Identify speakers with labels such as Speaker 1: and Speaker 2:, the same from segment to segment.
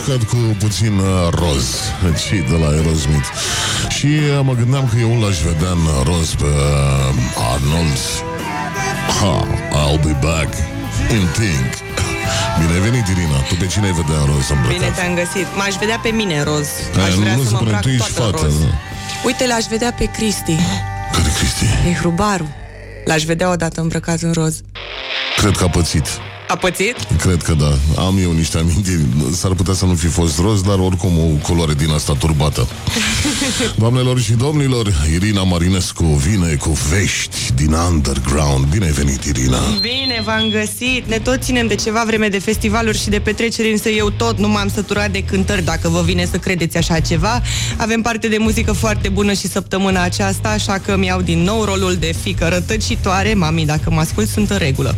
Speaker 1: îmbrăcat cu puțin roz, și de la Aerosmith. Și mă gândeam că eu l-aș vedea în roz pe Arnold. I'll be back in pink. Bine ai venit, Irina. Tu pe cine ai vedea în roz îmbrăcat?
Speaker 2: Bine te-am găsit. M-aș vedea pe mine în roz. Aș vrea
Speaker 1: nu
Speaker 2: să mă îmbrac toată roz. Uite, l-aș vedea pe Cristi.
Speaker 1: Care Cristi?
Speaker 2: E Hrubaru. L-aș vedea odată îmbrăcat în roz.
Speaker 1: Cred că a pățit.
Speaker 2: A pățit?
Speaker 1: Cred că da. Am eu niște amintiri. S-ar putea să nu fi fost roz, dar oricum o culoare din asta turbată. Doamnelor și domnilor, Irina Marinescu vine cu vești din underground. Bine ai venit, Irina.
Speaker 2: Bine v-am găsit. Ne tot ținem de ceva vreme de festivaluri și de petreceri, însă eu tot nu m-am săturat de cântări, dacă vă vine să credeți așa ceva. Avem parte de muzică foarte bună și săptămâna aceasta, așa că mi-au din nou rolul de fiică rătăcitoare. Mami, dacă mă ascult, sunt în regulă.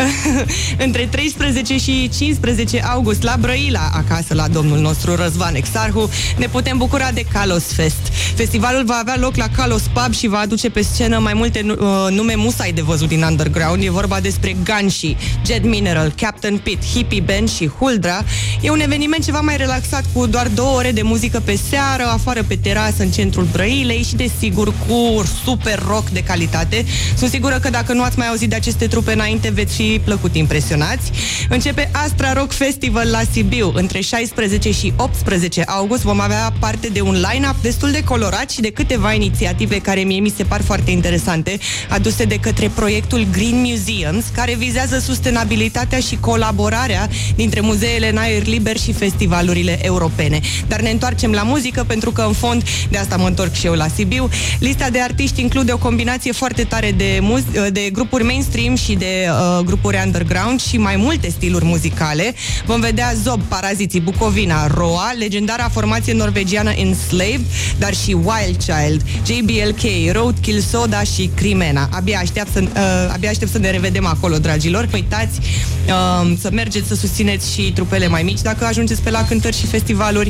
Speaker 2: Între 13 și 15 august la Brăila, acasă la domnul nostru Răzvan Exarhu, ne putem bucura de Kalos Fest. Festivalul va avea loc la Kalos Pub și va aduce pe scenă mai multe nume musai de văzut din underground. E vorba despre Ganshi, Jet Mineral, Captain Pit, Hippie Band și Huldra. E un eveniment ceva mai relaxat, cu doar 2 ore de muzică pe seară, afară pe terasă în centrul Brăilei și desigur cu super rock de calitate. Sunt sigură că dacă nu ați mai auzit de aceste trupe înainte, veți fi plăcut impresionați. Începe Astra Rock Festival la Sibiu. Între 16 și 18 august vom avea parte de un line-up destul de colorat și de câteva inițiative care mie mi se par foarte interesante, aduse de către proiectul Green Museums, care vizează sustenabilitatea și colaborarea dintre muzeele în aer liber și festivalurile europene. Dar ne întoarcem la muzică, pentru că în fond, de asta mă întorc și eu la Sibiu, lista de artiști include o combinație foarte tare de grupuri mainstream și de grupuri underground și mai multe stiluri muzicale. Vom vedea Zob, Paraziții, Bucovina, Roa, legendara formație norvegiană Enslaved, dar și Wild Child, JBLK, Roadkill, Soda și Crimena. Abia aștept să ne revedem acolo, dragilor. Nu uitați să mergeți să susțineți și trupele mai mici dacă ajungeți pe la cântări și festivaluri,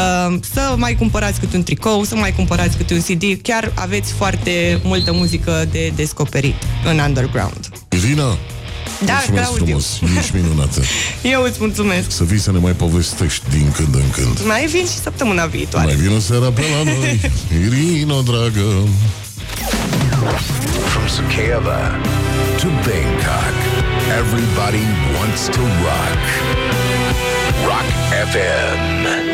Speaker 2: să mai cumpărați câte un tricou, să mai cumpărați câte un CD. Chiar aveți foarte multă muzică de descoperit în underground.
Speaker 1: Irina,
Speaker 2: da,
Speaker 1: mulțumesc frumos, ești minunată.
Speaker 2: Eu îți mulțumesc.
Speaker 1: Să vii să ne mai povestești din când în când.
Speaker 2: Mai vin și săptămâna viitoare.
Speaker 1: Mai vin o seara pe la noi, Irina, dragă.
Speaker 3: From Suceava to Bangkok, everybody wants to rock. Rock FM.